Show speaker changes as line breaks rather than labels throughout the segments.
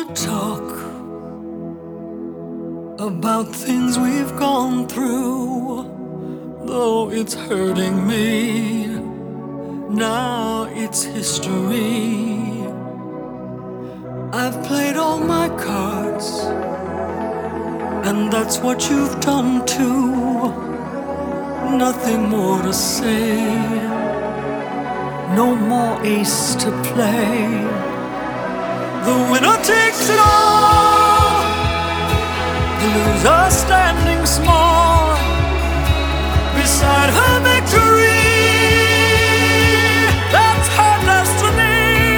talk about things we've gone through, though it's hurting me. Now it's history. I've played all my cards, and that's what you've done too. Nothing more to say, no more ace to play. The winner takes it all, the loser standing small beside her victory. That's her destiny.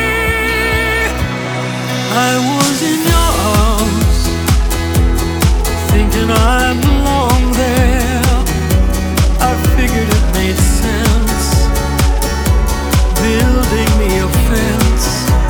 I was in your arms, thinking I belong there. I figured it made sense, building me a fence,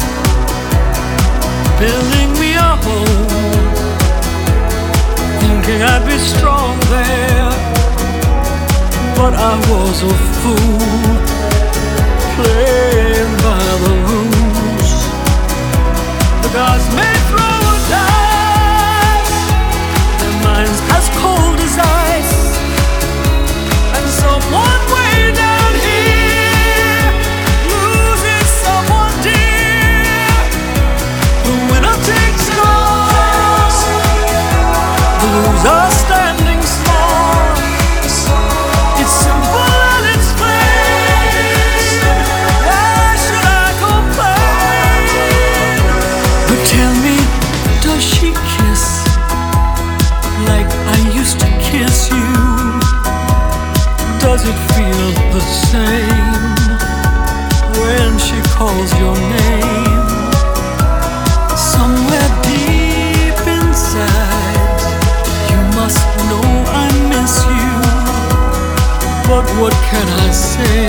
building me a home, thinking I'd be strong there. But I was a fool, playing by the rules. The gods may throw a dice, their minds as cold as ice, and someone way down here loses someone dear. The winner takes it all, the loser standing small. It's simple and it's plain. Why should I complain? But tell me, does she kiss like I used to kiss you? Does it feel the same when she calls your name? Somewhere deep inside, you must know I miss you. But what can I say?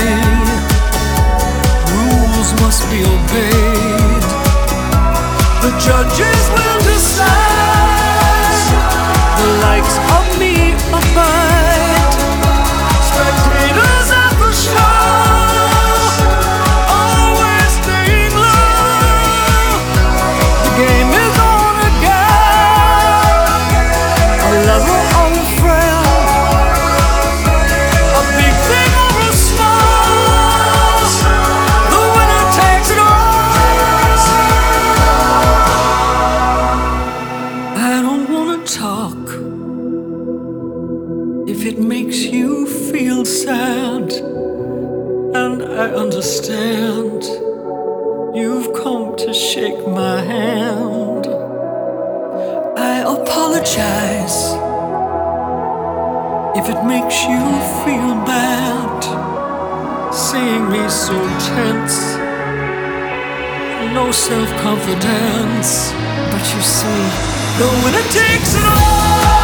Rules must be obeyed. The judges will decide. The likes of me abide. Spectators at the show, always staying low. The game is on again. A lover or a friend, a big thing or a small, the winner takes it all. I don't wanna talk if it makes you feel sad, and I understand. You've come to shake my hand. I apologize if it makes you feel bad, seeing me so tense, no self-confidence. But you see, the winner takes it all.